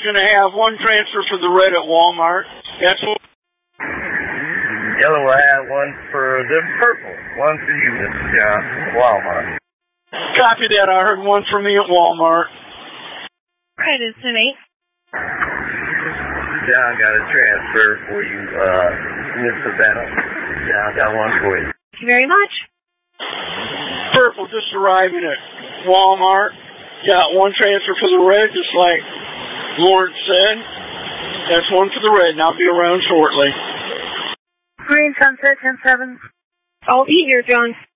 going to have one transfer for the red at Walmart. That's what. Yellow will have one for the purple. One for you, Mr. John, Walmart. Copy that. I heard one for me at Walmart. Right, it's an 8. John got a transfer for you, Mr. Bennett. John got one for you. Thank you very much. Purple just arriving at Walmart. Got one transfer for the red, just like Lawrence said. That's one for the red, and I'll be around shortly. Green Sunset 10-7. I'll be here, John.